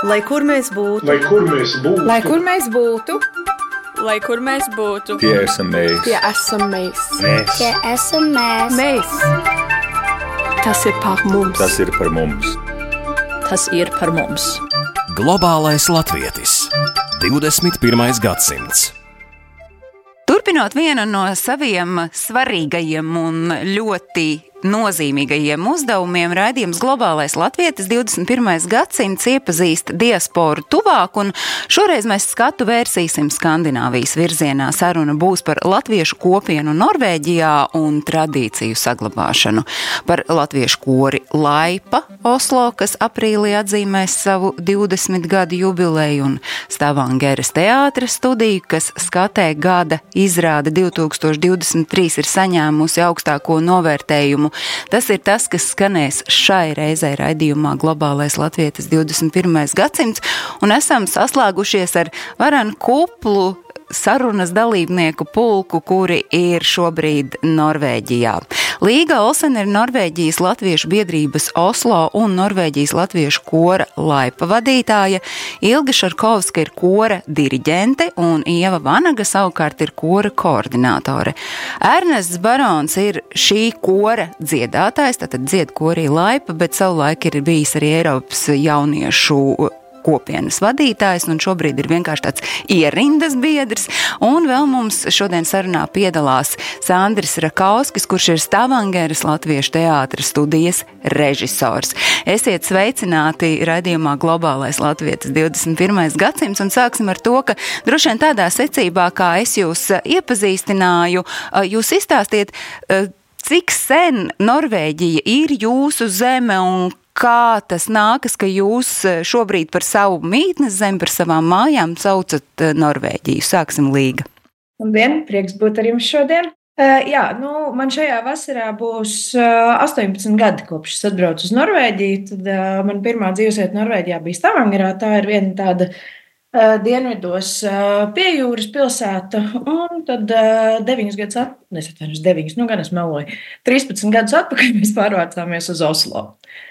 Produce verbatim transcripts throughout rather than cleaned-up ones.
Lai kur mēs būtu, lai kur mēs būtu, lai kur mēs būtu, lai kur mēs būtu, tie esam mēs, tie esam mēs, mēs. Tie esam mēs. mēs. Tas ir par mums. Tas ir par mums. tas ir par mums. Globālais latvietis. divdesmit pirmais gadsimts. Turpinot vienu no saviem svarīgajiem un ļoti nozīmīgajiem uzdevumiem, raidījums Globālais latvietis divdesmit pirmais gadsimts iepazīst diasporu tuvāk, un šoreiz mēs skatu vērsīsim Skandināvijas virzienā. Saruna būs par latviešu kopienu Norvēģijā un tradīciju saglabāšanu. Par latviešu kori Laipa Oslo, kas aprīlī atzīmēs savu divdesmit gadu jubileju, un Stavangeras teātra studiju, kas skatē gada izrāde divi tūkstoši divdesmit trīs ir saņēmusi augstāko novērtējumu. Tas ir tas, kas skanēs šai reizei raidījumā Globālais latvietis divdesmit pirmais gadsimts, un esam saslēgušies ar varanu kuplu sarunas dalībnieku pulku, kuri ir šobrīd Norvēģijā. Līga Olsen ir Norvēģijas latviešu biedrības Oslo un Norvēģijas latviešu kora Laipa vadītāja, Ilga Šarkovska ir kora diriģente un Ieva Vanaga savukārt ir kora koordinātore. Ernests Barons ir šī kora dziedātājs, tātad dzied korī Laipa, bet savulaik ir bijis arī Eiropas jauniešu kopienas vadītājs, un šobrīd ir vienkārši tāds ierindas biedrs, un vēl mums šodien sarunā piedalās Sandris Rakauskis, kurš ir Stavangeras latviešu teātra studijas režisors. Esiet sveicināti raidījumā Globālais latvietis divdesmit pirmais gadsimts, un sāksim ar to, ka droši vien tādā secībā, kā es jūs iepazīstināju, jūs izstāstiet, cik sen Norvēģija ir jūsu zeme un kā tas nākas, ka jūs šobrīd par savu mītnes zemi, par savām mājām saucat Norvēģiju. Sāksim, Līga. Labdien, prieks būt ar jums šodien. Uh, jā, nu, man šajā vasarā būs uh, astoņpadsmit gadi, kopš es atbraucu uz Norvēģiju. Tad uh, man pirmā dzīvesvieta Norvēģijā bija Stavangerā. Tā ir viena tāda uh, dienvidos uh, pie jūras pilsēta. Un tad uh, deviņus gadus atpakaļ, nesatvainojos deviņus, nu gan es meloju, trīspadsmit gadus atpakaļ mēs pārvācāmies uz Oslo.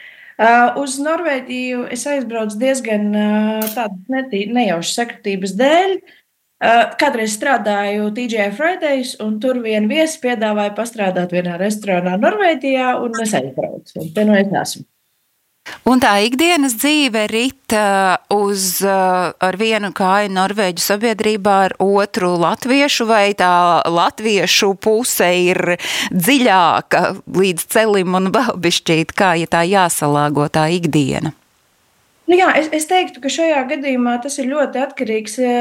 Uh, uz Norvēģiju es aizbraucu diezgan uh, tādu nejaušu sakritības dēļ. Uh, kādreiz strādāju T G I Fridays, un tur viena viesi piedāvāja pastrādāt vienā restorānā Norvēģijā, un es aizbraucu. Un te nu es esmu. Un tā ikdienas dzīve rit uh, uz uh, ar vienu kāju Norvēģu sabiedrībā, ar otru latviešu, vai tā latviešu puse ir dziļāka līdz celim un vēl bišķīt, kā ja tā jāsalāgo tā ikdiena? Nu jā, es, es teiktu, ka šajā gadījumā tas ir ļoti atkarīgs e,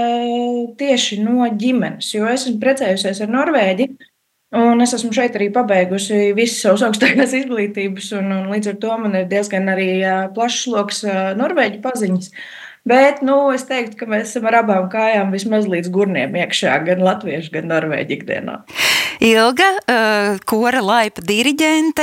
tieši no ģimenes, jo es esmu precējusies ar Norvēģi. Un es esmu šeit arī pabeigusi visas savas augstākās izglītības, un, un līdz ar to man ir diezgan arī plašs loks norvēģu paziņas. Bet, nu, es teiktu, ka mēs esam ar abām kājām vismaz līdz gurniem iekšā, gan latviešu, gan norvēģu ikdienā. Ilga, kora Laipa diriģente,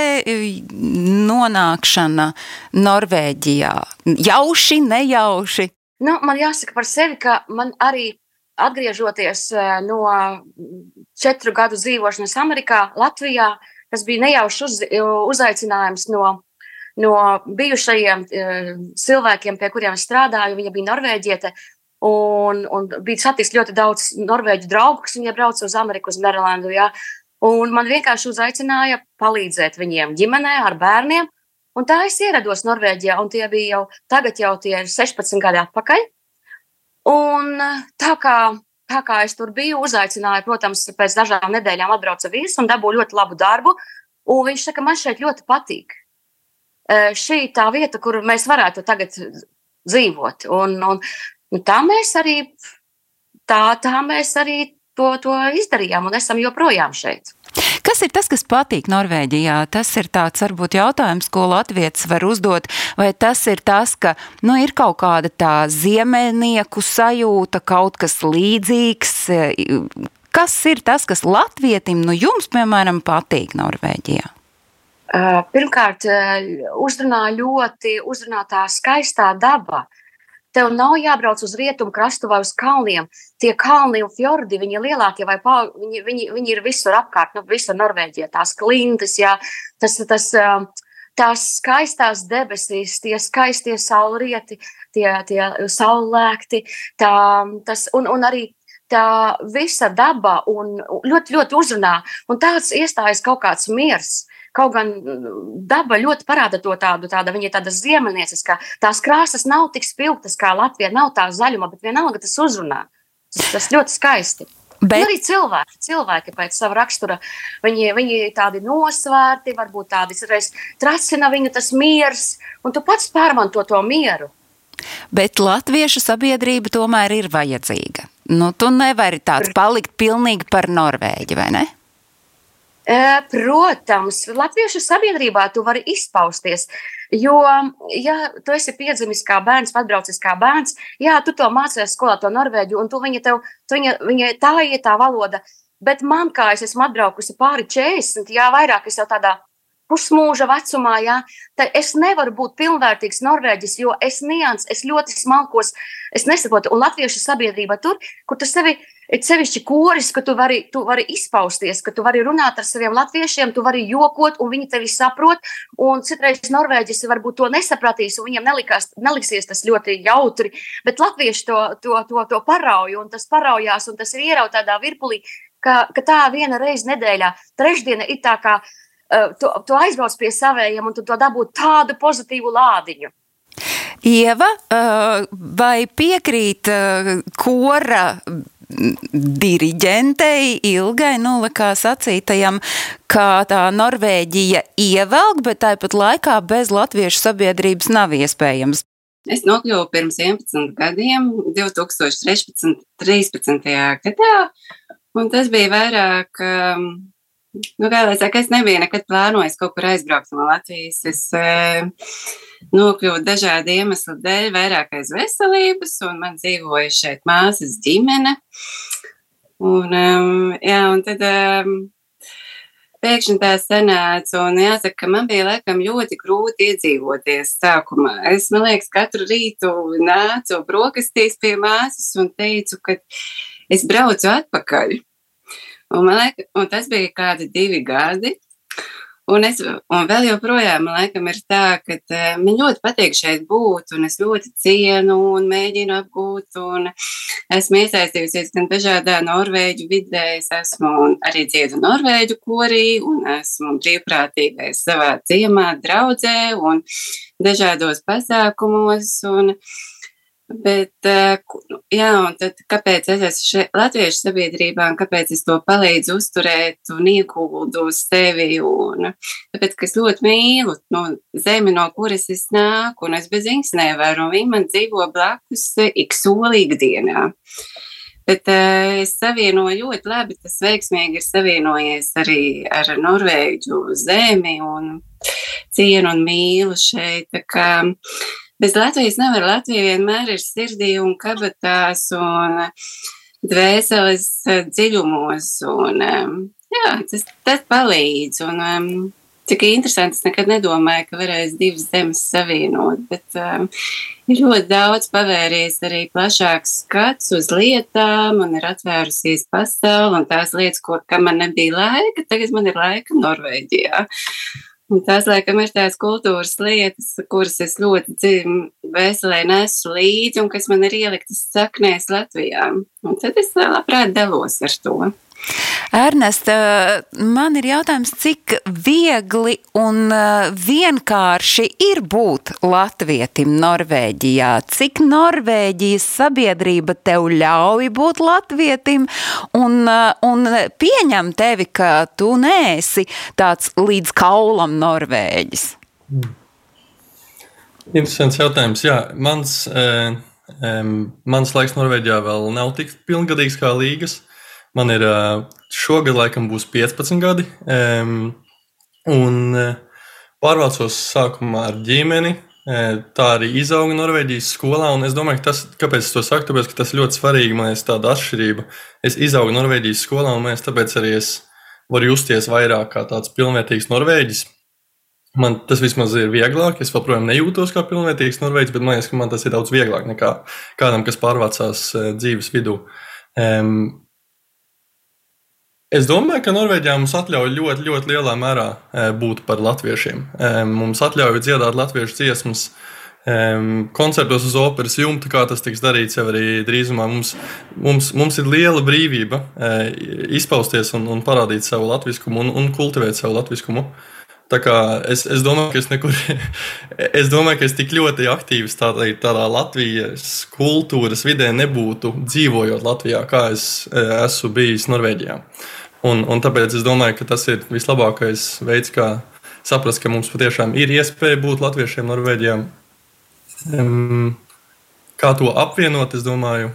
nonākšana Norvēģijā. Jauši, nejauši? Nu, man jāsaka par sevi, ka man arī atgriežoties no četru gadu dzīvošanas Amerikā, Latvijā, tas bija nejaušs uz, uzaicinājums no, no bijušajiem cilvēkiem, pie kuriem es strādāju. Viņa bija norvēģiete, un, un bija satiks ļoti daudz norvēģu draugu, kas viņa brauca uz Ameriku, uz Marylandu. Ja? Un man vienkārši uzaicināja palīdzēt viņiem ģimenē ar bērniem, un tā es ierados Norvēģijā, un tie bija jau, tagad jau tie ir sešpadsmit gadi atpakaļ. Un tā kā, tā kā es tur biju, uzaicināju, protams, pēc dažām nedēļām atbrauca vīrs un dabūju ļoti labu darbu. Un viņš saka, man šeit ļoti patīk. Šī tā vieta, kur mēs varētu tagad dzīvot. Un, un, un tā mēs arī, tā, tā mēs arī to, to izdarījām un esam joprojām šeit. Kas ir tas, kas patīk Norvēģijā? Tas ir tāds varbūt jautājums, ko latvietis var uzdot, vai tas ir tas, ka nu, ir kaut kāda tā ziemeļnieku sajūta, kaut kas līdzīgs. Kas ir tas, kas latvietim, nu jums, piemēram, patīk Norvēģijā? Pirmkārt, uzrunā ļoti, uzrunā tā skaistā daba. Tev nav jābrauc uz rietumu krastu vai uz kalniem. Tie kalni un fjordi, viņi ir lielākie, vai pa, viņi, viņi, viņi ir visur apkārt, nu, visur Norvēģijā. Tās klintas, jā, tas, tas, tās skaistās debesīs, tie skaistie saulrieti, tie, tie saulēkti, tā, tas, un, un arī tā visa daba un ļoti, ļoti uzrunā. Un tāds iestājas kaut kāds miers. Kaut gan daba ļoti parāda to tādu, tāda, viņa ir tāda ziemeļnieciskā. Tās krāsas nav tik spilgtas kā Latvijā, nav tā zaļuma, bet vienalga tas uzrunā. Tas, tas ļoti skaisti. Bet... Un arī cilvēki, cilvēki pēc sava rakstura, viņi, viņi tādi nosvērti, varbūt tādi reiz tracina viņu tas miers, un tu pats pārmanto to mieru. Bet latviešu sabiedrība tomēr ir vajadzīga. Nu, tu nevari tāds palikt pilnīgi par Norvēģi, vai ne? Protams, latviešu sabiedrībā tu vari izpausties, jo, ja tu esi piedzimis kā bērns, atbraucis kā bērns, jā, tu to mācies skolā, to Norvēģu, un tu viņa tev, tu viņa, viņa tā ir tā valoda, bet man, kā es esmu atbraukusi pāri četrdesmit, jā, vairāk es jau tādā pusmūža vecumā, jā, tad es nevaru būt pilnvērtīgs Norvēģis, jo es nians, es ļoti smalkos, es nesaprotu, un latviešu sabiedrība tur, kur tu sevi ir sevišķi koris, ka tu vari, tu vari izpausties, ka tu vari runāt ar saviem latviešiem, tu vari jokot, un viņi tevi saprot, un citreiz Norvēģis varbūt to nesapratīs, un viņam nelikās, neliksies tas ļoti jautri, bet latvieši to, to, to, to parauj, un tas paraujās, un tas ir ierauj tādā virpulī, ka, ka tā viena reize nedēļā, trešdiena ir tā kā, uh, tu, tu aizbrauc pie savējiem, un tu to dabū tādu pozitīvu lādiņu. Ieva, uh, vai piekrīt uh, kora diriģentei Ilgai, nu, kā sacītajam, ka tā Norvēģija ievelk, bet tāpat laikā bez latviešu sabiedrības nav iespējams? Es nokļuvu pirms vienpadsmit gadiem, divi tūkstoši trīspadsmitajā gadā, un tas bija vairāk, nu, kā lai saka, es nebiju nekad plānojis kaut kur aizbraukt no Latvijas. Es nokļuvu dažādu iemeslu dēļ, vairāk aiz veselības, un man dzīvoja šeit māsas ģimene. Un, um, jā, un tad um, pēkšņi tā sanāca, un jāsaka, ka man bija laikam ļoti grūti iedzīvoties sākumā. Es, man liekas, katru rītu nācu brokastīs pie māsas un teicu, ka es braucu atpakaļ. Un, man liek, un tas bija kādi divi gadi. Un, es, un vēl joprojām, man laikam, ir tā, ka uh, man ļoti patīk šeit būt, un es ļoti cienu un mēģinu apgūt, un esmu iesaistījusies gan dažādā norvēģu vidē, es esmu arī dziedu norvēģu korī, un esmu brīvprātīgais savā ciemā, draudzē, un dažādos pasākumos, un bet, jā, un tad kāpēc es esmu šeit latviešu sabiedrībā un kāpēc es to palīdzu uzturēt un ieguldu uz sevi, un tāpēc, ka es ļoti mīlu no zemi, no kuras es nāku, un es bez viņas nevaru, un viņi man dzīvo blakus ik soli ikdienā. Bet uh, es savienoju ļoti labi, tas veiksmīgi ir savienojies arī ar Norvēģu zemi un cienu un mīlu šeit, tā kā bez Latvijas nevar. Latvija vienmēr ir sirdī un kabatās un dvēseles dziļumos. Un, jā, tas, tas palīdz. Un, cik interesanti, es nekad nedomāju, ka varēs divas zemes savienot, bet um, ir ļoti daudz pavēries arī plašāks skats uz lietām un ir atvērusies pasauli un tās lietas, ko, kam man nebija laika, tagad man ir laika Norvēģijā. Un tās, laikam, ir tās kultūras lietas, kuras es ļoti dziļi vēselē nesu līdzi un kas man ir ieliktas saknēs Latvijā. Un tad es labprāt dalos ar to. Ernesta, man ir jautājums, cik viegli un vienkārši ir būt latvietim Norvēģijā? Cik Norvēģijas sabiedrība tev ļauj būt latvietim un, un pieņem tevi, ka tu neesi tāds līdz kaulam Norvēģis? Mm. Interesants jautājums. Jā, mans, eh, eh, mans laiks Norvēģijā vēl nav tik pilngadīgs kā Līgas. Man ir šogad laikam būs piecpadsmit gadi, um, un pārvācos sākumā ar ģimeni, tā arī izauga Norvēģijas skolā, un es domāju, ka tas, kāpēc es to saku, tāpēc, ka tas ļoti svarīgi, man ir tāda atšķirība. Es izaugu Norvēģijas skolā, un man tāpēc arī es varu justies vairāk kā tāds pilnvērtīgs Norvēģis. Man tas vismaz ir vieglāk, es joprojām nejūtos kā pilnvērtīgs Norvēģis, bet man liekas, ka man tas ir daudz vieglāk nekā kādam, kas pārvācās dzīves vidū. Um, Es domāju, ka Norvēģijā mums atļauj ļoti, ļoti lielā mērā būt par latviešiem. Mums atļauj dziedāt latviešu dziesmas koncertos uz operas jumta, kā tas tiks darīts jau arī drīzumā. Mums, mums, mums ir liela brīvība izpausties un, un parādīt savu latviskumu un, un kultivēt savu latviskumu. Tā kā es, es domāju, ka es nekur, es domāju, ka es tik ļoti aktīvs tādā, tādā Latvijas kultūras vidē nebūtu dzīvojot Latvijā, kā es esmu bijis Norvēģijā. Un, un tāpēc es domāju, ka tas ir vislabākais veids, kā saprast, ka mums patiešām ir iespēja būt latviešiem Norvēģijā. Um, kā to apvienot, es domāju,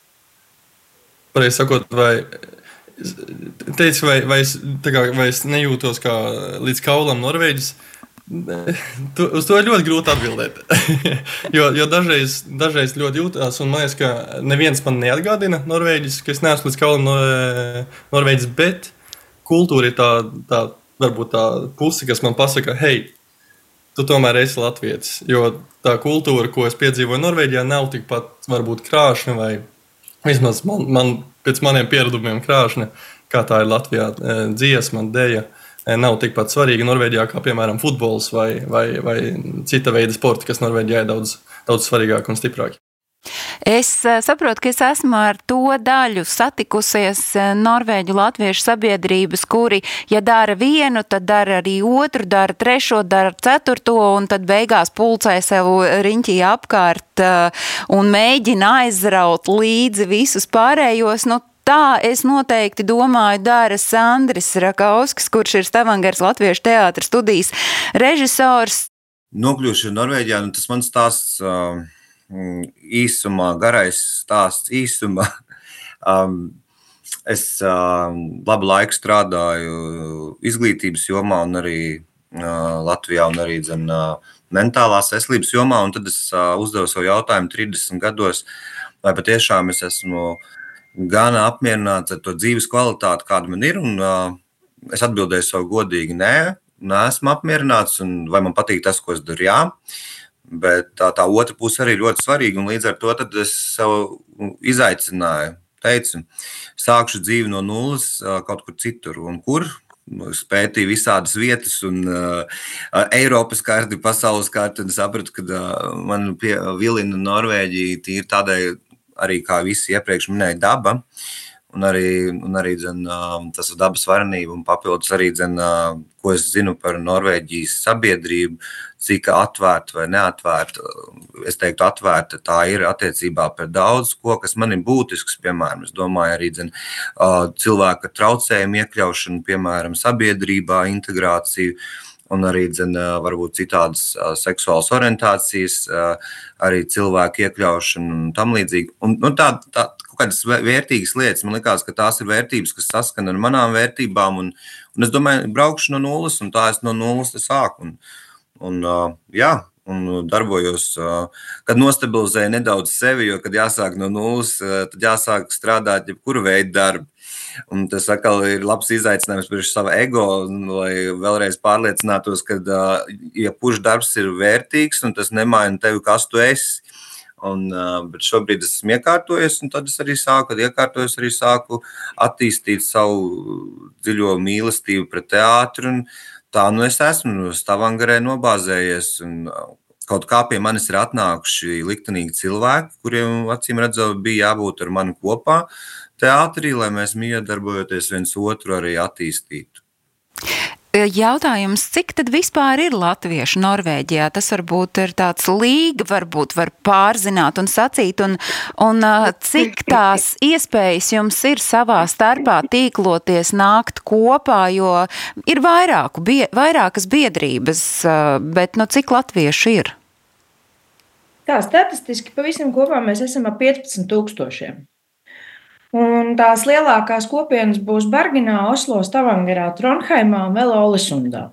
pareizi sakot, vai, teicu, vai, vai, es, kā, vai es nejūtos kā līdz kaulam Norvēģis, tu, uz to ir ļoti grūti atbildēt. jo jo dažreiz, dažreiz ļoti jūtās, un man liekas, ka neviens man neatgādina Norvēģis, ka es neesmu līdz kaulam no, Norvēģis, bet kultūra ir tā, tā, varbūt tā puse, kas man pasaka, hei, tu tomēr esi latvietis, jo tā kultūra, ko es piedzīvoju Norvēģijā, nav tikpat varbūt krāšņa vai vismaz man, man pēc maniem pieredumiem krāšņa, kā tā ir Latvijā dziesma, deja, nav tikpat svarīga Norvēģijā kā, piemēram, futbols vai, vai, vai cita veida sporti, kas Norvēģijā ir daudz, daudz svarīgāk un stiprāk. Es saprotu, ka es esmu ar to daļu satikusies norvēģu latviešu sabiedrības, kuri, ja dara vienu, tad dara arī otru, dara trešo, dara ceturto, un tad beigās pulcē sev riņķī apkārt un mēģina aizraut līdzi visus pārējos. Nu, tā es noteikti domāju dara Sandris Rakauskas, kurš ir Stavangeras Latviešu teātra studijas režisors. Nokļūšu Norvēģijā, nu tas mans stāsts uh, īsumā, garais stāsts īsumā. um, es uh, labu laiku strādāju izglītības jomā un arī uh, Latvijā un arī zin, uh, mentālās veselības jomā, un tad es uh, uzdevu savu jautājumu trīsdesmit gados, vai patiešām es esmu gan apmierināts ar to dzīves kvalitāti, kāda man ir, un uh, es atbildēju savu godīgi, nē, neesmu apmierināts, un vai man patīk tas, ko es daru, jā, bet tā, tā otra puse arī ļoti svarīga, un līdz ar to tad es sev izaicināju, teicu, sākšu dzīvi no nulles uh, kaut kur citur, un kur? Spētīju visādas vietas un uh, Eiropas karti, pasaules karti, un sapratu, ka uh, man pie vilina Norvēģija tīri tādai, arī kā visi iepriekš minēja daba, un arī, un arī dzen, tas ir dabas varenība, un papildus arī, dzen, ko es zinu par Norvēģijas sabiedrību, cik atvērta vai neatvērta, es teiktu atvērta, tā ir attiecībā par daudz ko, kas man ir būtisks, piemēram, es domāju arī, dzen, cilvēka traucējumu iekļaušanu, piemēram, sabiedrībā, integrāciju, un arī, dzen, varbūt citādas seksuālas orientācijas, arī cilvēku iekļaušanu un tam līdzīgi. Un, nu, tā, tā, kaut kādas vērtīgas lietas, man likās, ka tās ir vērtības, kas saskan ar manām vērtībām, un, un es domāju, braukšu no nulles, un tā es no nulles te sāku. Un, un, jā, un darbojos, kad nostabilizēju nedaudz sevi, jo, kad jāsāk no nulles, tad jāsāk strādāt jebkuru veidu darbu. Un tas atkal ir labs izaicinājums priekš sava ego, lai vēlreiz pārliecinātos, ka ja kurš darbs ir vērtīgs un tas nemaina tevi, kas tu esi. Un, bet šobrīd es esmu iekārtojies, un tad es arī sāku, kad iekārtojos, arī sāku attīstīt savu dziļo mīlestību pret teātru. Un tā nu es esmu Stavangerē nobāzējies, un kaut kā pie manis ir atnākuši liktenīgi cilvēki, kuriem acīm redzot bija jābūt ar mani kopā teātrī, lai mēs miedarbojoties viens otru arī attīstītu. Jautājums, cik tad vispār ir latviešu Norvēģijā? Tas varbūt ir tāds līga, varbūt var pārzināt un sacīt, un, un cik tās iespējas jums ir savā starpā tīkloties, nākt kopā, jo ir vairāku, bie, vairākas biedrības, bet nu cik latviešu ir? Tā, statistiski pavisam kopā mēs esam ap piecpadsmit tūkstošiem. Un tās lielākās kopienas būs Bergenā, Oslo, Stavangerā, Trondheimā un vēl Ålesundā.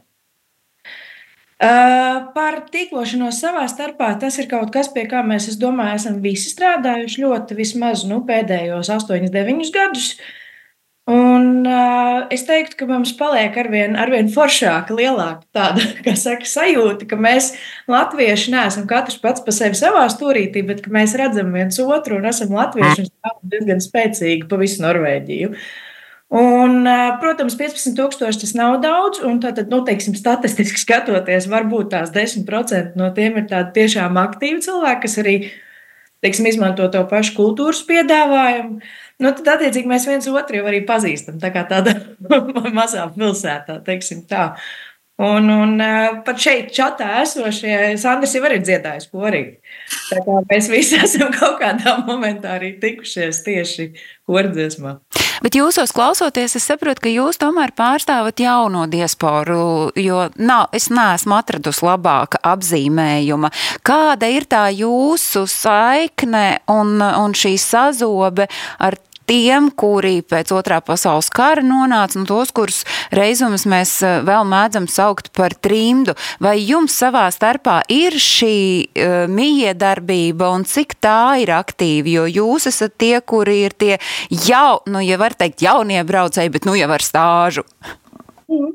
Par tīklošanos savā starpā tas ir kaut kas, pie kā mēs, es domāju, esam visi strādājuši ļoti vismaz nu, pēdējos astoņus, deviņus gadus. Un uh, es teiktu, ka mums paliek arvien, arvien foršāka, lielāka tāda, kā saka, sajūta, ka mēs latvieši neesam katrs pats pa sevi savā stūrītī, bet ka mēs redzam viens otru un esam latvieši un stāvam diezgan spēcīgi pa visu Norvēģiju. Un, protams, piecpadsmit tūkstoši tas nav daudz, un tātad, nu, teiksim, statistiski skatoties, varbūt tās desmit procenti no tiem ir tādi tiešām aktīvi cilvēki, kas arī, teiksim, izmanto to pašu kultūras piedāvājumu. Nu, tad, attiecīgi, mēs viens otru jau arī pazīstam, tā kā tāda mazā pilsētā, teiksim tā. Un, un pat šeit čatā esošie, Sandrs jau arī dziedājis korīgi. Tā kā mēs visi esam kaut kādā momentā arī tikušies tieši kordziesmā. Bet jūsos klausoties, es saprotu, ka jūs tomēr pārstāvat jauno diasporu, jo nav, es neesmu atradusi labāka apzīmējuma. Kāda ir tā jūsu saikne un, un šī sazobe ar tiem, kuri pēc otrā pasaules kara nonāca, un tos, kurus reizumus mēs vēl mēdzam saukt par trimdu? Vai jums savā starpā ir šī uh, mijiedarbība, un cik tā ir aktīva? Jo jūs esat tie, kuri ir tie jau, nu, ja var teikt, jaunie braucēji, bet nu jau ar stāžu. Mm.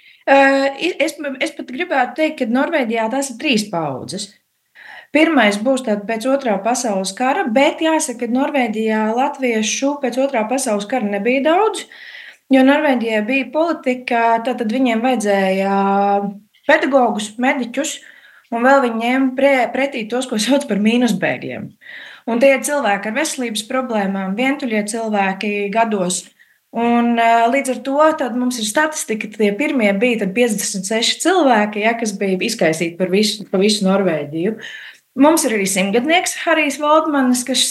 Uh, es, es pat gribētu teikt, ka Norvēģijā tās ir trīs paudzes. Pirmais būs tāda pēc otrā pasaules kara, bet jāsaka, ka Norvēģijā latviešu pēc otrā pasaules kara nebija daudz, jo Norvēģijā bija politika, tātad viņiem vajadzēja pedagogus, mediķus, un vēl viņiem pre, pretī tos, ko sauc par mīnusbēgļiem. Un tie ir cilvēki ar veselības problēmām, vientuļie cilvēki gados. Un līdz ar to tad mums ir statistika, ka tie pirmie bija piecdesmit seši cilvēki, ja, kas bija izkaisīti par visu, par visu Norvēģiju. Mums ir arī simtgadnieks Harijs Valdmanis, kas,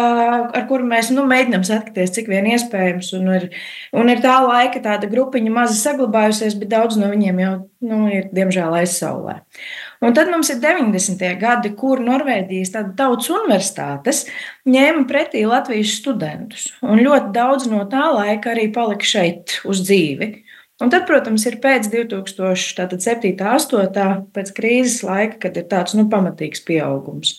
ar kuru mēs nu, mēģinām saskaties, cik vien iespējams. Un ir, un ir tā laika tāda grupiņa mazi saglabājusies, bet daudz no viņiem jau nu, ir, diemžēl, aizsaulē. Un tad mums ir deviņdesmitie gadi, kur Norvēģijas tautas universitātes ņēma pretī Latvijas studentus. Un ļoti daudz no tā laika arī palika šeit uz dzīvi. Un tad, protams, ir pēc divi tūkstoši septītā, astotā pēc krīzes laika, kad ir tāds nu, pamatīgs pieaugums.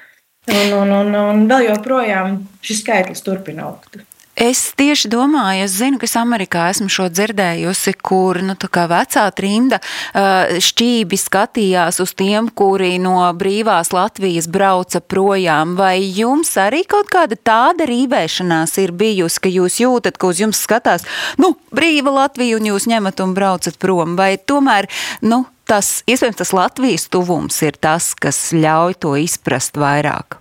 Un, un, un, un vēl joprojām šis skaitlis turpina augt. Es tieši domāju, es zinu, ka es Amerikā esmu šo dzirdējusi, kur nu, tā kā vecā trimda šķībi skatījās uz tiem, kuri no brīvās Latvijas brauca projām. Vai jums arī kaut kāda tāda rīvēšanās ir bijusi, ka jūs jūtat, ka uz jums skatās, nu, brīva Latvija un jūs ņemat un braucat prom? Vai tomēr, nu, tas, iespējams, tas Latvijas tuvums ir tas, kas ļauj to izprast vairāk?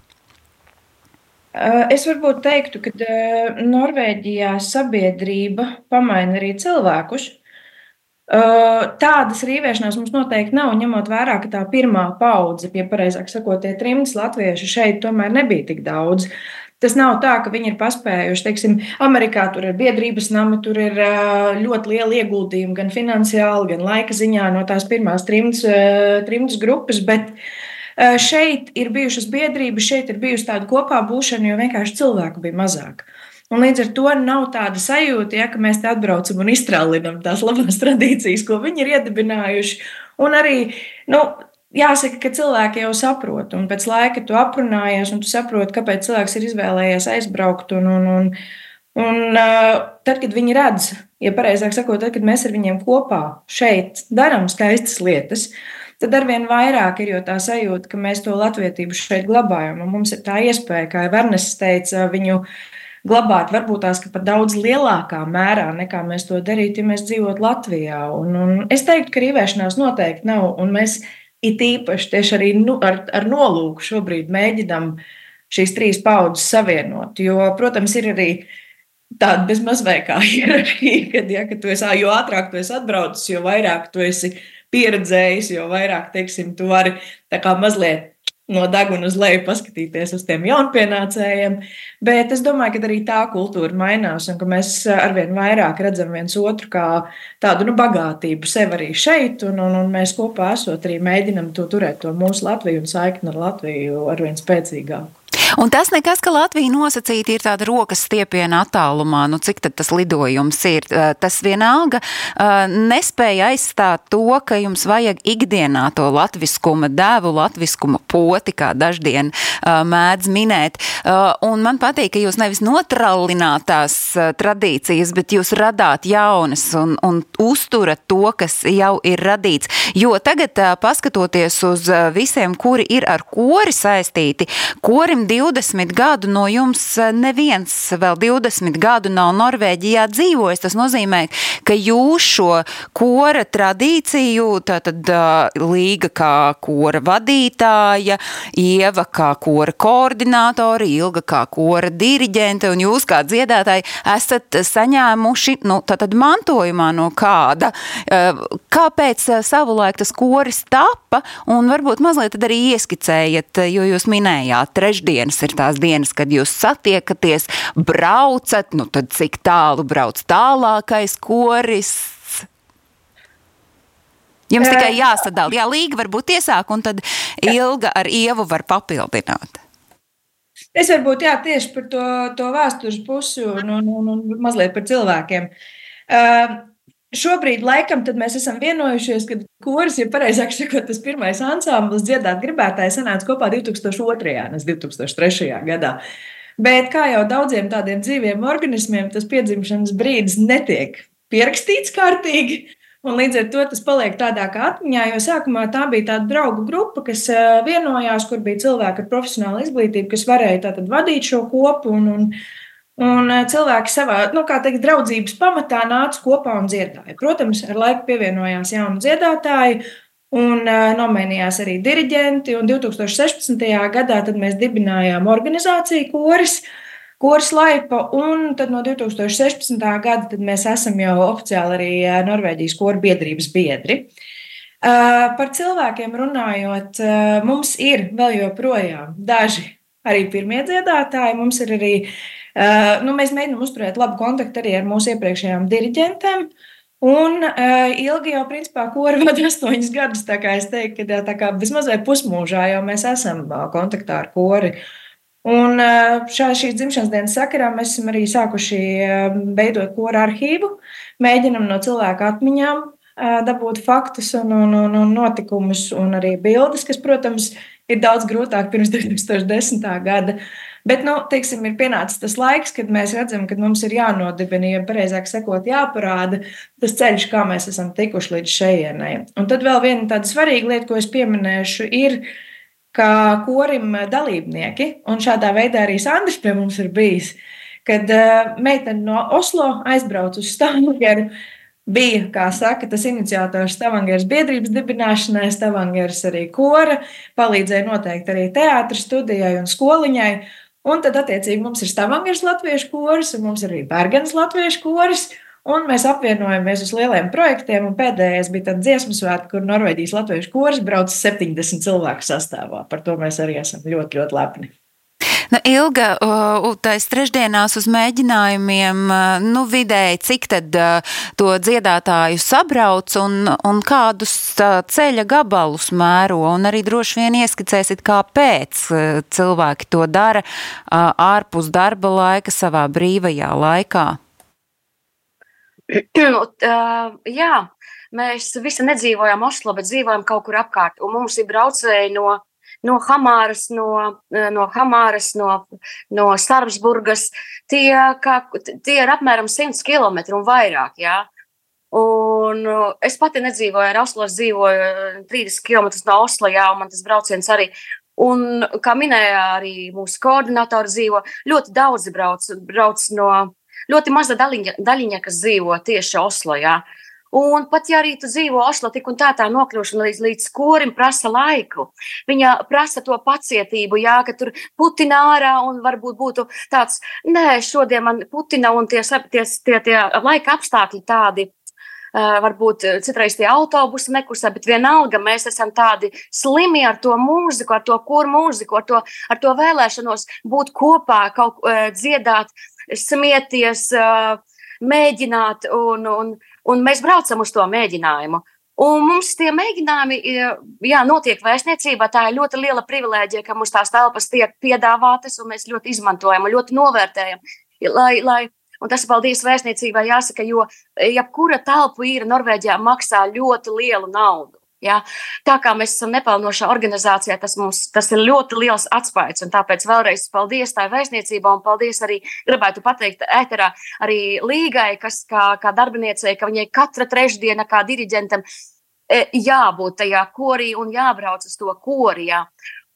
Es varbūt teiktu, ka Norvēģijā sabiedrība pamaina arī cilvēkus. Tādas rīvēšanās mums noteikti nav, ņemot vērā, ka tā pirmā paudze, ja pareizāk sakot, tie trimdas latvieši šeit tomēr nebija tik daudz. Tas nav tā, ka viņi ir paspējuši, teiksim, Amerikā tur ir biedrības nami, tur ir ļoti liela ieguldījuma gan finansiāli, gan laika ziņā no tās pirmās trimdas, trimdas grupas, bet šeit ir bijušas biedrības, šeit ir bijusi tāda kopā būšana, jo vienkārši cilvēku bija mazāk. Un līdz ar to nav tāda sajūta, ja, ka mēs te atbraucam un iztrālinam tās labās tradīcijas, ko viņi ir iedibinājuši. Un arī, nu, jāsaka, ka cilvēki jau saprot, un pēc laika tu aprunājies, un tu saproti, kāpēc cilvēks ir izvēlējies aizbraukt. Un, un, un, un tad, kad viņi redz, ja pareizāk sakot, tad, kad mēs ar viņiem kopā šeit darām skaistas lietas, tad arvien vairāk ir jau tā sajūta, ka mēs to latvietību šeit glabājam. Un mums ir tā iespēja, kā jau Ernests teica, viņu glabāt varbūt tās, ka pat daudz lielākā mērā, nekā mēs to darītu, ja mēs dzīvotu Latvijā. Un, un es teiktu, ka rīvēšanās noteikti nav, un mēs it īpaši tieši arī nu, ar, ar nolūku šobrīd mēģinām šīs trīs paudzes savienot. Jo, protams, ir arī tāda bezmazveikā hierarhija, kad, ja, ka tu esi, jo ātrāk tu esi atbraucis, jo vairāk tu esi pieredzējis, jo vairāk, teiksim, tu vari tā kā mazliet no deguna uz leju paskatīties uz tiem jaunpienācējiem. Bet es domāju, ka arī tā kultūra mainās un ka mēs arvien vairāk redzam viens otru kā tādu nu, bagātību sev arī šeit, un, un, un mēs kopā esot arī mēģinam to turēt to mūsu Latviju un saikni ar Latviju arvien spēcīgāku. Un tas nekas, ka Latvija nosacīti ir tāda rokas stiepiena attālumā, nu cik tad tas lidojums ir, tas vienalga nespēja aizstāt to, ka jums vajag ikdienā to latviskuma devu, latviskuma poti, kā daždien mēdz minēt. Un man patīk, ka jūs nevis notrallināt tās tradīcijas, bet jūs radāt jaunas un, un uzturat to, kas jau ir radīts. Jo tagad, paskatoties uz visiem, kuri ir ar kori saistīti, korim divdesmit divdesmit gadu no jums neviens vēl divdesmit gadu nav Norvēģijā dzīvojis. Tas nozīmē, ka jūs šo kora tradīciju, tātad Līga kā kora vadītāja, Ieva kā kora koordinātori, Ilga kā kora diriģente un jūs kā dziedātāji esat saņēmuši, nu, tātad mantojumā no kāda. Kāpēc savulaik tas koris tapa un varbūt mazliet tad arī ieskicējiet, jo jūs minējāt, trešdienas ir tās dienas, kad jūs satiekaties, braucat, nu tad cik tālu brauc tālākais koris? Jums tikai jāsadala. Jā, Līga varbūt iesāk, un tad Ilga ar Ievu var papildināt. Es varbūt, jā, tieši par to, to vēstures pusi un, un, un, un mazliet par cilvēkiem. Uh, Šobrīd, laikam, tad mēs esam vienojušies, ka koris, ja pareizāk sakot, tas pirmais ansamblis dziedāt gribētāji sanāca kopā divi tūkstoši otrajā, nevis divi tūkstoši trešajā gadā. Bet kā jau daudziem tādiem dzīviem organismiem, tas piedzimšanas brīdis netiek pierakstīts kārtīgi, un līdz ar to tas paliek tādā kā atmiņā, jo sākumā tā bija tāda draugu grupa, kas vienojās, kur bija cilvēki ar profesionālu izglītību, kas varēja tātad vadīt šo kopu un, un Un cilvēki savā, nu, kā teikt, draudzības pamatā nāca kopā un dziedāja. Protams, ar laiku pievienojās jauni dziedātāji un nomainījās arī diriģenti. Un divi tūkstoši sešpadsmitajā gadā tad mēs dibinājām organizāciju koris, koris Laipa, un tad no divi tūkstoši sešpadsmitā gada tad mēs esam jau oficiāli arī Norvēģijas koru biedrības biedri. Par cilvēkiem runājot, mums ir vēl joprojām daži arī pirmie dziedātāji, mums ir arī Uh, nu, mēs mēģinām uzturēt labu kontaktu arī ar mūsu iepriekšējām diriģentēm. Un uh, Ilga jau principā kori vada astoņus gadus, tā kā es teiktu, ka tā kā vismaz vai pusmūžā jau mēs esam uh, kontaktā ar kori. Un uh, šā šīs dzimšanas dienas sakarā mēs esam arī sākuši uh, veidot kora arhīvu, mēģinam no cilvēku atmiņām uh, dabūt faktus un, un, un, un notikumus un arī bildes, kas, protams, ir daudz grūtāk pirms divi tūkstoši desmitā gada. Bet, nu, teiksim, ir pienācis tas laiks, kad mēs redzam, ka mums ir jānodibina, ja pareizāk sakot, jāparāda tas ceļš, kā mēs esam tikuši līdz šejienai. Un tad vēl viena tāda svarīga lieta, ko es pieminēšu, ir, ka korim dalībnieki, un šādā veidā arī Sandrs pie mums ir bijis, kad uh, meitene no Oslo aizbrauc uz Stavangeru, bija, kā saka, tas iniciators Stavangeras biedrības dibināšanai, Stavangeras arī kora, palīdzēja noteikti arī teātra studijai un skoliņai. Un tad, attiecīgi, mums ir Stavangeras latviešu koris, un mums ir arī Bergenas latviešu koris, un mēs apvienojamies uz lieliem projektiem, un pēdējais bija tad dziesmu svētki, kur Norvēģijas latviešu koris brauc septiņdesmit cilvēku sastāvā. Par to mēs arī esam ļoti, ļoti lepni. Nu, Ilga, tais trešdienās uz mēģinājumiem, nu, vidēji, cik tad to dziedātāju sabrauc un, un kādus ceļa gabalus mēro, un arī droši vien ieskicēsit, kāpēc cilvēki to dara ārpus darba laika savā brīvajā laikā? Jā, mēs visi nedzīvojam Oslo, bet dzīvojam kaut kur apkārt, un mums ir braucēji no No Hamāras, no, no Hamāras, no, no Sarpsburgas, tie, kā, tie ir apmēram simts kilometri un vairāk, jā. Un es pati nedzīvoju ar Oslo, es dzīvoju trīsdesmit kilometrus no Oslo, jā, un man tas brauciens arī. Un, kā minēja arī mūsu koordinatori dzīvo, ļoti daudzi brauc, brauc no, ļoti maza daļiņa, daļiņa, kas dzīvo tieši Oslo, jā. Un pat ja arī tu dzīvo Oslo, tik un tā tā nokļūšana līdz, līdz korim prasa laiku. Viņa prasa to pacietību, jā, ka tur putina ārā un varbūt būtu tāds, nē, šodien man putina un tie, tie, tie, tie laika apstākļi tādi, uh, varbūt citreiz tie autobusi nekusē, bet vienalga mēs esam tādi slimi ar to mūziku, ar to koru mūziku, ar to, ar to vēlēšanos būt kopā, kaut uh, dziedāt, smieties, uh, mēģināt un, un Un mēs braucam uz to mēģinājumu. Un mums tie mēģinājumi, jā, notiek vēstniecībā. Tā ir ļoti liela privilēģija, ka mums tās telpas tiek piedāvātas, un mēs ļoti izmantojam un ļoti novērtējam. Lai, lai, un tas paldies vēstniecībai jāsaka, jo jebkura telpu īra Norvēģijā maksā ļoti lielu naudu. Ja? Tā kā mēs esam nepelnošā organizācijā, tas, mums, tas ir ļoti liels atspaids, un tāpēc vēlreiz paldies tā vēstniecībā, un paldies arī, gribētu pateikt, ēterā arī Līgai, kas kā, kā darbiniecei, ka viņai katra trešdiena kā diriģentam jābūt tajā korī un jābrauc uz to kori, jā.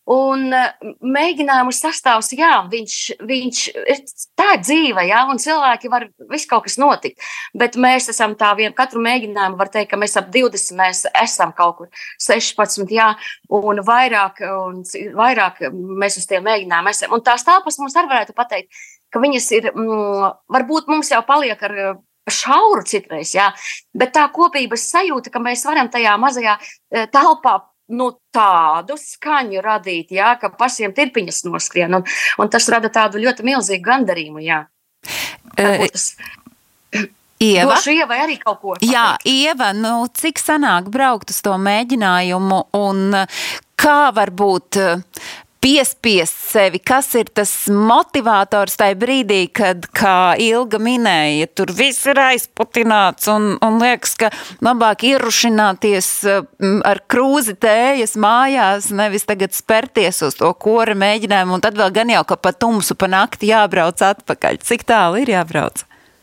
Un mēģinājumu sastāvs, jā, viņš, viņš ir tā dzīve, jā, un cilvēki var, viss kaut kas notikt, bet mēs esam tā vien, katru mēģinājumu var teikt, ka mēs ap divdesmit, mēs esam kaut kur sešpadsmit, jā, un vairāk, un vairāk mēs uz tiem mēģinājumu esam. Un tās tāpas mums arī varētu pateikt, ka viņas ir, mm, varbūt mums jau paliek ar šauru citreiz, jā, bet tā kopības sajūta, ka mēs varam tajā mazajā telpā nu, tādu skaņu radīt, jā, ka pašiem tirpiņas noskrien, un, un tas rada tādu ļoti milzīgu gandarījumu, jā. Tas, Ieva? Došu Ievai arī kaut ko. Jā, Ieva, nu, cik sanāk braukt uz to mēģinājumu, un kā varbūt piespiest sevi, kas ir tas motivators tajā brīdī, kad, kā Ilga minēja, tur viss ir aizputināts un, un liekas, ka labāk ierušināties ar krūzi tējas mājās, nevis tagad sperties uz to kora mēģinājumu, un tad vēl gan jau, ka pa tumsu pa nakti jābrauc atpakaļ. Cik tālu ir jābrauc?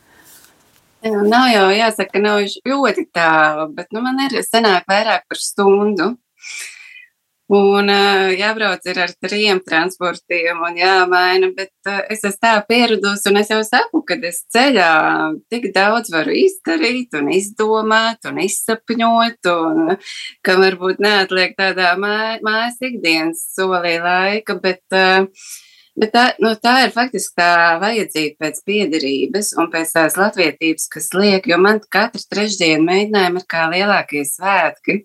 Nav jau jāsaka, nav ļoti tālu, bet nu, man ir sanāk vairāk par stundu. Un uh, jābrauc ir ar trījiem transportiem un jāmaina, bet uh, es esmu tā pieradusi un es jau saku, kad es ceļā tik daudz varu izdarīt un izdomāt un izsapņot un ka varbūt neatliek tādā māj, mājas ikdienas solī laika, bet, uh, bet tā, nu, tā ir faktiski tā vajadzība pēc piederības un pēc tās latvietības, kas liek, jo man katru trešdienu mēģinājumu ir kā lielākie svētki.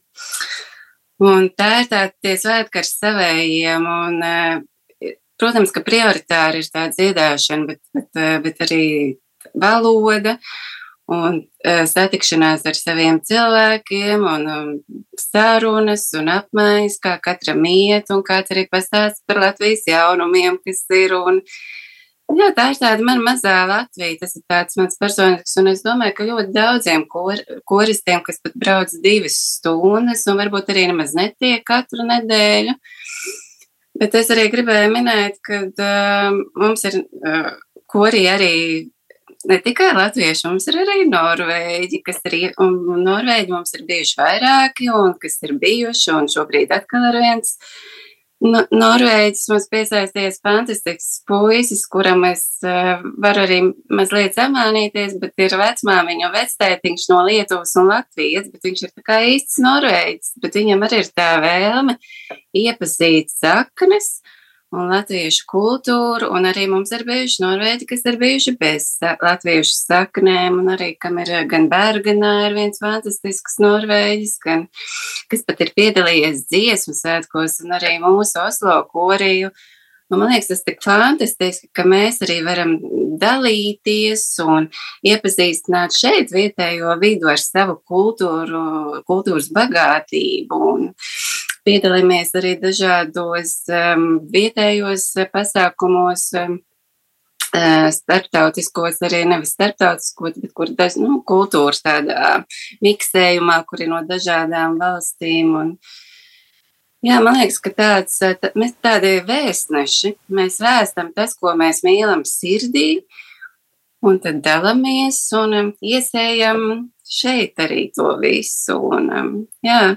Un tā ir tā tie svētki ar savējiem, un, protams, ka prioritāri ir tā dziedāšana, bet, bet, bet arī valoda un satikšanās ar saviem cilvēkiem un sarunas un apmaiņas, kā katram iet, un kāds arī pastāsta par Latvijas jaunumiem, kas ir, un jā, tā ir tāda mana mazā Latvija, tas ir tāds mans personisks, un es domāju, ka ļoti daudziem kor, koristiem, kas pat brauc divas stundas, un varbūt arī nemaz netiek katru nedēļu, bet es arī gribēju minēt, ka uh, mums ir uh, kori arī ne tikai latvieši, mums ir arī norvēģi, kas ir, un norvēģi mums ir bijuši vairāki, un kas ir bijuši, un šobrīd atkal ir viens. No, Norvēģis mums piesaisties fantastisks puisis, kuram es uh, varu arī mazliet samānīties, bet ir vecmāmiņa un vectētiņš no Lietuvas un Latvijas, bet viņš ir tā kā īsts Norvēģis, bet viņam arī ir tā vēlme iepazīt saknes un latviešu kultūru, un arī mums ir bijuši norvēģi, kas ir bijuši bez latviešu saknēm, un arī, kam ir gan Bergenā ir viens fantastisks norvēģis, gan, kas pat ir piedalījies dziesmu svētkos, un arī mūsu Oslo koriju. Un man liekas, tas tik fantastiski, ka mēs arī varam dalīties un iepazīstināt šeit vietējo vidu ar savu kultūru, kultūras bagātību, un piedalāmies arī dažādos um, vietējos pasākumos, um, starptautiskos, arī nevis starptautiskos, bet kur daž, nu, kultūras tādā miksējumā, kur ir no dažādām valstīm. Un, jā, man liekas, ka tāds, tā, mēs tādi vēstneši, mēs vēstam tas, ko mēs mīlam sirdī, un tad dalamies un um, iesējam šeit arī to visu. Un, um, jā,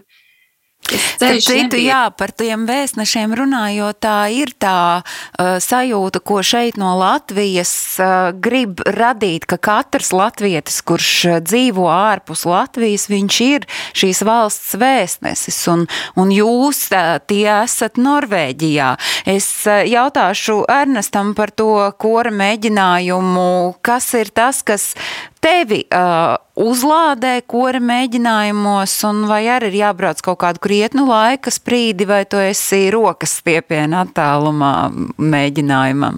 Citu, jā, par tiem vēstnešiem runājot, tā ir tā uh, sajūta, ko šeit no Latvijas uh, grib radīt, ka katrs latvietis, kurš uh, dzīvo ārpus Latvijas, viņš ir šīs valsts vēstnesis, un, un jūs uh, tie esat Norvēģijā. Es uh, jautāšu Ernestam par to kora mēģinājumu, kas ir tas, kas tevi uh, uzlādē kora mēģinājumos, un vai arī ir jābrauc kaut kādu krietnu laika sprīdi, vai tu esi rokas stiepiena attālumā mēģinājumam?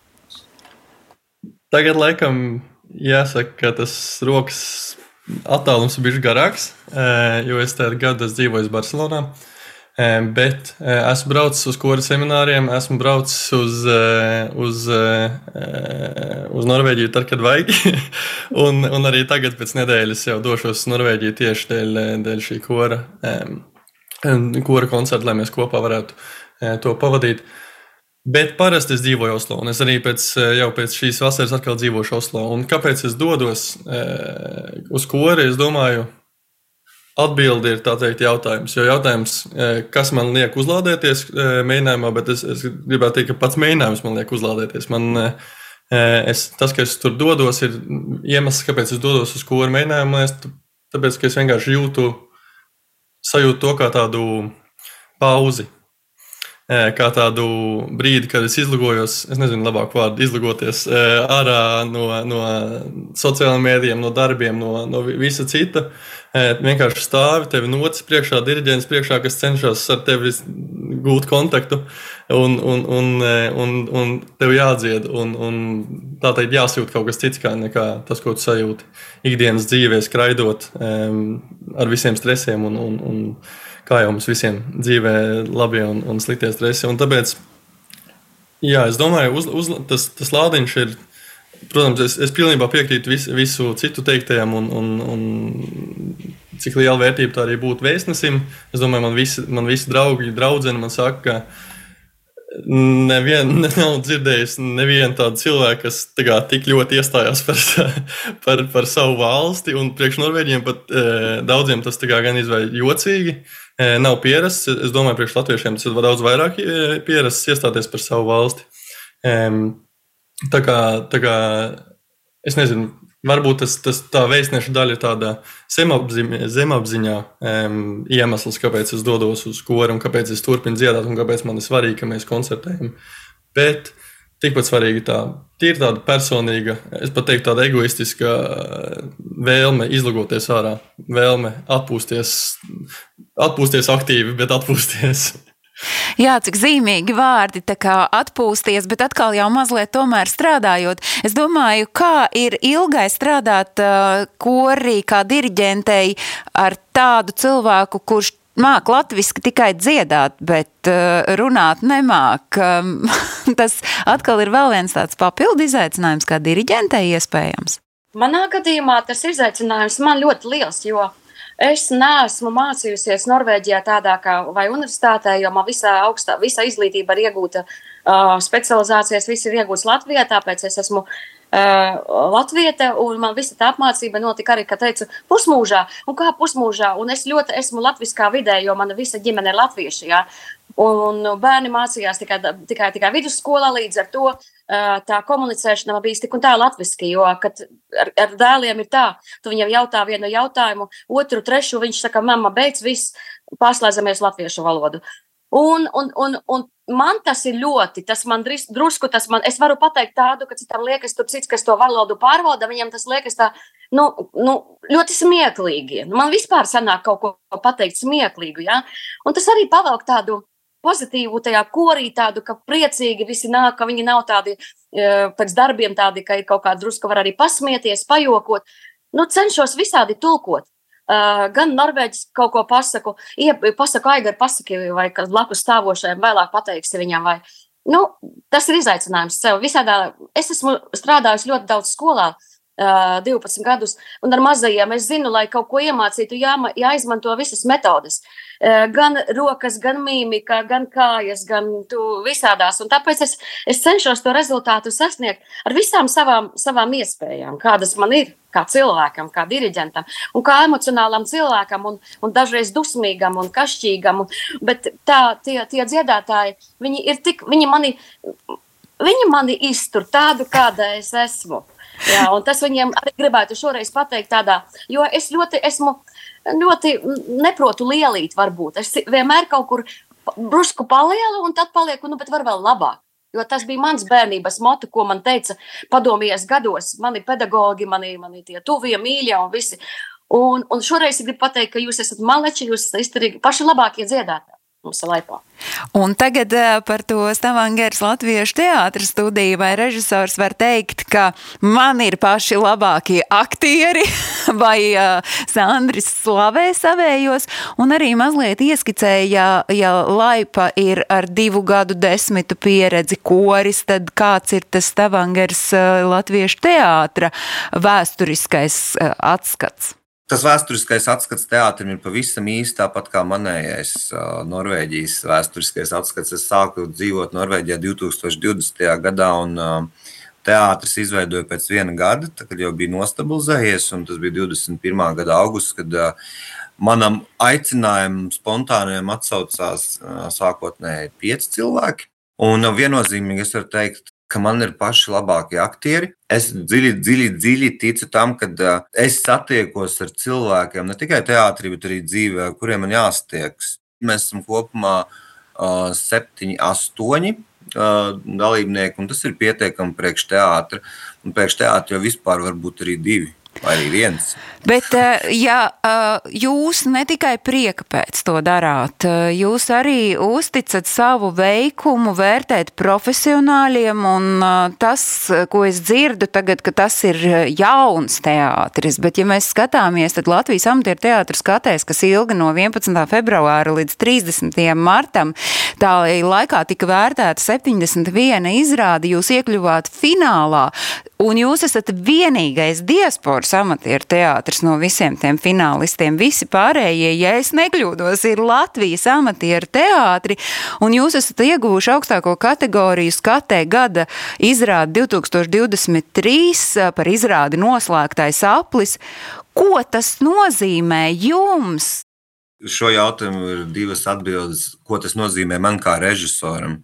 Tagad laikam jāsaka, ka tas rokas attālums ir bijis garāks, jo es tādu gadu esmu dzīvojis Barcelonā. Bet esmu braucis uz kora semināriem, esmu braucis uz, uz, uz Norvēģiju tad, kad vajag. un, un arī tagad pēc nedēļas jau došos uz Norvēģiju tieši dēļ, dēļ šī kora, kora koncerta, lai mēs kopā varētu to pavadīt. Bet parasti es dzīvoju Oslo, un es arī pēc, jau pēc šīs vasaras atkal dzīvošu Oslo. Un kāpēc es dodos uz kori, es domāju, atbildi ir tā teikt jautājums, jo jautājums, kas man liek uzlādēties mēģinājumā, bet es, es gribētu teikt, ka pats mēģinājums man liek uzlādēties. Man, es, tas, ka es tur dodos, ir iemesls, kāpēc es dodos uz koru mēģinājumu, tāpēc, ka es vienkārši jūtu, sajūtu to kā tādu pauzi, kā tādu brīdi, kad es izlogojos, es nezinu labāku vārdu, izlogoties ārā no, no sociālajiem mēdījiem, no darbiem, no, no visa cita. Vienkārši stāvi tevi notis priekšā, diriģents priekšā, kas cenšas ar tevi gūt kontaktu un, un, un, un, un tev jādzied un, un tā teikt jāsūt kaut kas cits kā nekā tas, ko tu sajūti ikdienas dzīvē skraidot ar visiem stresiem un, un, un kā jau mums visiem dzīvē labie un, un sliktie stresi. Un tāpēc, jā, es domāju, uz, uz, tas, tas lādiņš ir, protams, es, es pilnībā piekrītu vis, visu citu teiktajam un, un, un cik liela vērtība tā arī būtu vēstnesim. Es domāju, man visi, man visi draugi, draudzeni man saka, ka nevien, nav dzirdējis nevienu tādu cilvēku, kas tā kā tik ļoti iestājās par, par, par savu valsti, un priekš Norvēģiem pat e, daudziem tas tā kā gan izvēl jocīgi. Nav pierasts. Es domāju, priekš latviešiem tas ir daudz vairāk pierasts iestāties par savu valsti. Tā kā, tā kā es nezinu, varbūt tas, tas tā vēstnieša daļa ir tāda zemapziņā, zemapziņā um, iemesls, kāpēc es dodos uz koru un kāpēc es turpinu dziedāt un kāpēc man ir svarīgi, ka mēs koncertējam. Bet tikpat svarīgi tā, tīri tāda personīga, es pat teiktu tāda egoistiska vēlme izlogoties ārā, vēlme atpūsties, atpūsties aktīvi, bet atpūsties. Jā, cik zīmīgi vārdi, tā kā atpūsties, bet atkal jau mazliet tomēr strādājot. Es domāju, kā ir Ilgai strādāt uh, korī kā diriģentei ar tādu cilvēku, kurš māk latviski tikai dziedāt, bet uh, runāt nemāk. Um, tas atkal ir vēl viens tāds papildu izaicinājums kā diriģentei iespējams. Manā gadījumā tas izaicinājums man ļoti liels, jo es neesmu mācījusies Norvēģijā tādā kā vai universitātē, jo man visā augstā, visa izglītība ir iegūta uh, specializācijas, viss ir iegūts Latvijā, tāpēc es esmu uh, latviete, un man visa tā apmācība notika arī, kā teicu, pusmūžā, un kā pusmūžā, un es ļoti esmu latviskā vidē, jo mana visa ģimene ir latvieši, jā, un bērni mācījās tikai, tikai, tikai vidusskolā, līdz ar to tā komunicēšana man bijis tik un tā latviski, jo, kad ar, ar dēliem ir tā, tu viņam jautā vienu jautājumu, otru, trešu, viņš saka, mamma, beidz, viss, pārslēdzamies latviešu valodu. Un, un, un, un man tas ir ļoti, tas man drusku, tas man, es varu pateikt tādu, ka citam liekas, tur cits, kas to valodu pārvalda, viņam tas liekas tā, nu, nu ļoti smieklīgi. Man vispār sanāk kaut ko pateikt smieklīgu, ja? Un tas arī pavelk tādu pozitīvu tajā korī, tādu, ka priecīgi visi nāk, ka viņi nav tādi pēc darbiem tādi, ka ir kaut kā drusku var arī pasmieties, pajokot. Nu, cenšos visādi tulkot. Uh, gan norvēģis kaut ko pasaku, iep, pasaku Aigar, pasaki, vai blakus stāvošajam vēlāk pateiksi viņam, vai, nu, tas ir izaicinājums sev. Visādā, es esmu strādājusi ļoti daudz skolā, uh, divpadsmit gadus, un ar mazajiem es zinu, lai kaut ko iemācītu, jā, jāizmanto visas metodes. Uh, gan rokas, gan mīmika, gan kājas, gan tu visādās, un tāpēc es, es cenšos to rezultātu sasniegt ar visām savām, savām iespējām, kādas man ir. Kā cilvēkam, kā diriģentam, un kā emocionālam cilvēkam, un, un dažreiz dusmīgam un kašķīgam, un, bet tā, tie, tie dziedātāji, viņi ir tik, viņi mani, viņi mani iztur tādu, kāda es esmu. Jā, un tas viņiem arī gribētu šoreiz pateikt tādā, jo es ļoti esmu, ļoti neprotu lielīt varbūt. Es vienmēr kaut kur brusku palielu, un tad palieku, nu, bet var vēl labāk. Jo tas bija mans bērnības moto, ko man teica padomjas gados, mani pedagogi, mani, mani tie tuvie, mīļie un visi. Un, un šoreiz gribu pateikt, ka jūs esat maleči, jūs esat izturīgi paši labākie dziedātāji mums laipā. Un tagad par to Stavangeras latviešu teātra studiju vai režisors var teikt, ka man ir paši labākie aktieri vai uh, Sandris slavē savējos un arī mazliet ieskicēja, ja, ja laipa ir ar divu gadu desmitu pieredzi koris, tad kāds ir tas Stavangeras uh, latviešu teātra vēsturiskais uh, atskats? Tas vēsturiskais atskats teātrim ir pavisam īsti tāpat kā manējais uh, Norvēģijas vēsturiskais atskats. Es sāku dzīvot Norvēģijā divtūkstoš divdesmitajā gadā un uh, teātris izveidoja pēc viena gada, tā, kad jau bija nostabilizējies, un tas bija divdesmit pirmā gada augusts, kad uh, manam aicinājumam spontāniem atsaucās sākotnēji pieci cilvēki. Un viennozīmīgi es varu teikt, ka man ir paši labākie aktieri. Es dziļi, dziļi, dziļi ticu tam, ka es satiekos ar cilvēkiem, ne tikai teātrī, bet arī dzīvē, kuriem man jāstiekas. Mēs esam kopumā uh, septiņi, astoņi uh, dalībnieki, un tas ir pietiekami priekš teātra. Un priekš teātra jau vispār var būt arī divi. Vai arī viens. Bet, ja jūs ne tikai prieka pēc to darāt, jūs arī uzticat savu veikumu vērtēt profesionāļiem, un tas, ko es dzirdu tagad, ka tas ir jauns teātris, bet ja mēs skatāmies, tad Latvijas amatieru teātris skatēs, kas ilga no vienpadsmitā februāra līdz trīsdesmitajam martam, tā laikā tika vērtēta septiņdesmit viena izrāde, jūs iekļuvāt finālā, un jūs esat vienīgais diasporas amatieru teātris no visiem tiem finālistiem. Visi pārējie, ja es nekļūdos, ir Latvijas amatieru teātri, un jūs esat ieguvuši augstāko kategoriju skatē gada izrādi divi tūkstoši divdesmit trīs par izrādi Noslēgtais aplis. Ko tas nozīmē jums? Šo jautājumu ir divas atbildes, ko tas nozīmē man kā režisoram.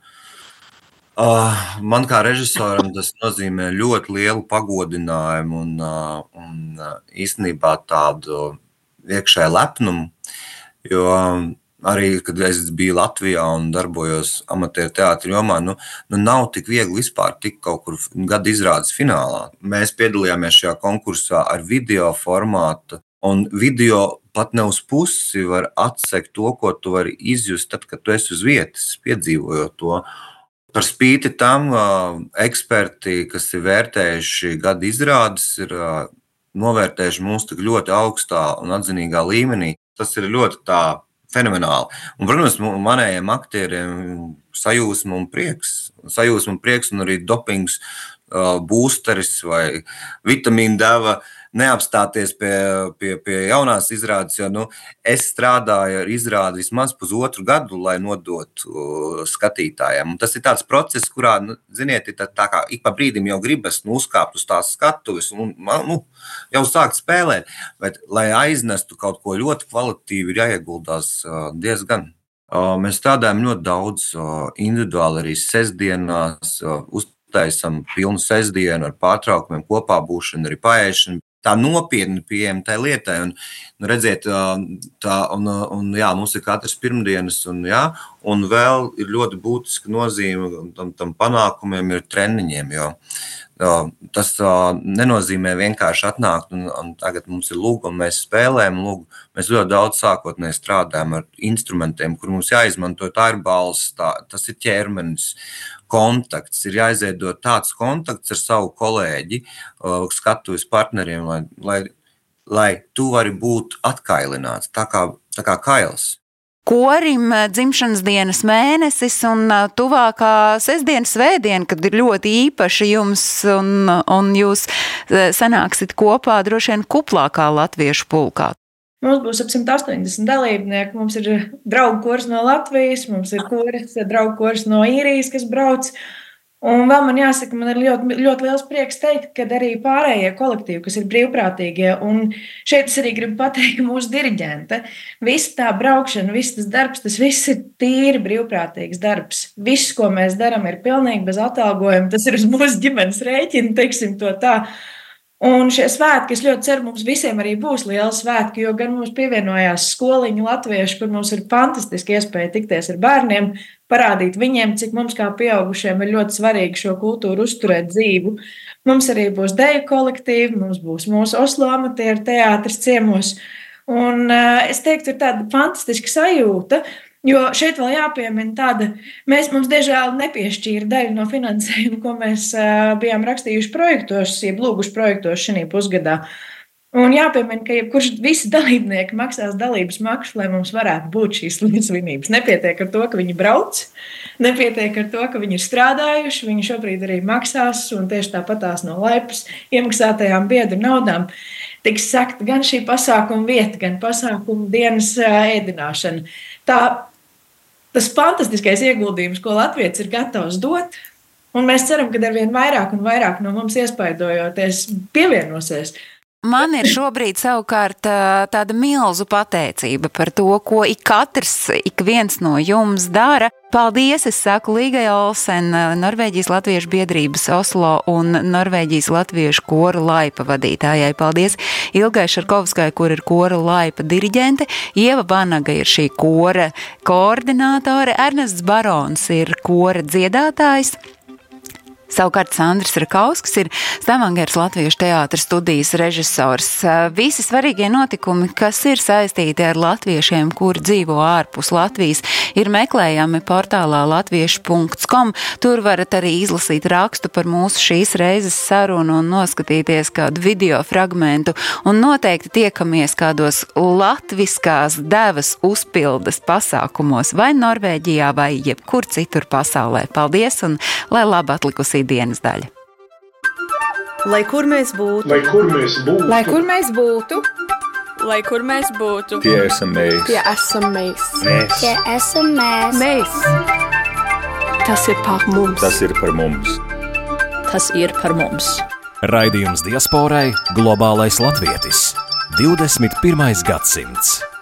Uh, man kā režisoram tas nozīmē ļoti lielu pagodinājumu un, uh, un uh, īstenībā tādu iekšēju lepnumu, jo um, arī, kad es biju Latvijā un darbojos amatieru teātra jomā, nu, nu nav tik viegli vispār tikt kaut kur gada izrādes finālā. Mēs piedalījāmies šajā konkursā ar video formātu, un video pat ne uz pusi var atsekt to, ko tu vari izjust tad, kad tu esi uz vietas, piedzīvojot to. Par spīti tam eksperti, kas ir vērtējuši gada izrādes, ir novērtējuši mūs tik ļoti augstā un atzinīgā līmenī. Tas ir ļoti tā fenomenāli. Un, protams, manējiem aktieriem sajūsma un prieks. Sajūsma un prieks un arī dopings, būsteris vai vitamīna deva neapstāties pie, pie, pie jaunās izrādes, jo nu, es strādāju ar izrādi vismaz pusotru gadu, lai nodotu uh, skatītājiem. Un tas ir tāds process, kurā, nu, ziniet, tā, tā kā ik pa brīdim jau gribas nu, uzkāpt uz tās skatuves un nu, jau sākt spēlēt, bet, lai aiznestu kaut ko ļoti kvalitīvi, ir jāieguldās uh, diezgan. Uh, mēs strādājam ļoti daudz uh, individuāli arī sestdienās, uh, uztaisam pilnu sestdienu ar pārtraukumiem, kopā būšanu, arī paēšanu. Tā nopietni pieejama tai lietai, un, nu, redziet, tā, un, un, jā, mums ir katras pirmdienas, un, jā, un vēl ir ļoti būtiska nozīme tam, tam panākumiem ir treniņiem, jo tas nenozīmē vienkārši atnākt, un, un tagad mums ir lūga, un mēs spēlējam lūgu. Mēs ļoti daudz sākotnēji strādājam ar instrumentiem, kur mums jāizmanto, tā ir balss, tā, tas ir ķermenis, kontakts, ir jāizveido tāds kontakts ar savu kolēģi, skatuves partneriem, lai, lai, lai tu vari būt atkailināts, tā kā, tā kā kails. Korim dzimšanas dienas mēnesis un tuvākā sestdienas svētdiena, kad ir ļoti īpaši jums un, un jūs sanāksit kopā droši vien kuplākā latviešu pulkā. Mums būs ap simt astoņdesmit dalībnieki, mums ir draugu kurs no Latvijas, mums ir kurs, draugu kurs no Īrijas, kas brauc. Un vēl man jāsaka, man ir ļoti, ļoti liels prieks teikt, ka arī pārējie kolektīvi, kas ir brīvprātīgie, un šeit es arī gribu pateikt, ka mūsu diriģente, visa tā braukšana, viss tas darbs, tas viss ir tīri brīvprātīgs darbs. Viss, ko mēs darām, ir pilnīgi bez atalgojuma, tas ir uz mūsu ģimenes rēķina, teiksim to tā. Un šie svētki, es ļoti ceru, mums visiem arī būs liela svētki, jo gan mums pievienojās skoliņu latvieši, kur mums ir fantastiski iespēja tikties ar bērniem, parādīt viņiem, cik mums kā pieaugušiem ir ļoti svarīgi šo kultūru uzturēt dzīvu. Mums arī būs deju kolektīvi, mums būs mūsu Oslo amatieru teātris ciemos. Un es teiktu, ir tāda fantastiska sajūta, jo šeit vēl jāpiemina tāda, mēs mums diemžēl nepiešķīra daļu no finansējuma, ko mēs bijām rakstījuši projektos, jeb lūguši projektos šajā pusgadā. Un jāpiemina, ka jebkurš visi dalībnieki maksās dalības maksu, lai mums varētu būt šīs līdzsvinības. Nepietiek ar to, ka viņi brauc, nepietiek ar to, ka viņi ir strādājuši, viņi šobrīd arī maksās, un tieši tāpatās no laipas iemaksātajām biedru naudām tiks sakta gan šī pasākuma vieta, gan pasākuma dienas ēdināšana. Tā Tas fantastiskais ieguldījums, ko Latvijas ir gatavs dot, un mēs ceram, ka arvien vairāk un vairāk no mums iespaidojoties pievienosies. man ir šobrīd savukārt tāda milzu pateicība par to, ko ik katrs, ik viens no jums dara. Paldies, es saku Līgai Olsen, Norvēģijas Latviešu biedrības Oslo un Norvēģijas Latviešu kora Laipa vadītājai. Paldies Ilgai Šarkovskai, kur ir kora Laipa diriģente. Ieva Vanaga ir šī kora koordinātore. Ernests Barons ir kora dziedātājs. Savukārt Sandrs Rakausks ir Stavangeras Latviešu teātra studijas režisors. Visi svarīgie notikumi, kas ir saistīti ar latviešiem, kuri dzīvo ārpus Latvijas, ir meklējami portālā latviešu punkts com. Tur varat arī izlasīt rakstu par mūsu šīs reizes sarunu un noskatīties kādu video fragmentu. Un noteikti tiekamies kādos latviskās devas uzpildes pasākumos vai Norvēģijā vai jebkur citur pasaulē. Paldies un lai labi atlikusī dienas daļa. Lai kur mēs būtu, lai kur mēs būtu, lai kur mēs būtu, Lai kur mēs būtu, tie esam mēs. tie esam mēs. Mēs. Tie esam mēs. Mēs. Tas ir par mums. Tas ir par mums. tas ir par mums. Raidījums diasporai Globālais latvietis. divdesmit pirmais gadsimts.